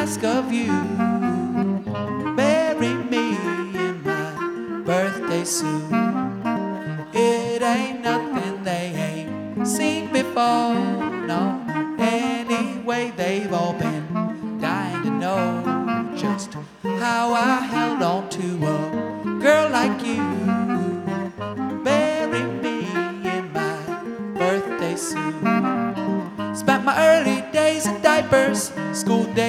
ask of you, marry me in my birthday suit. It ain't nothing they ain't seen before, no. Anyway, they've all been dying to know just how I held on to a girl like you. Marry me in my birthday suit. Spent my early days in diapers, school days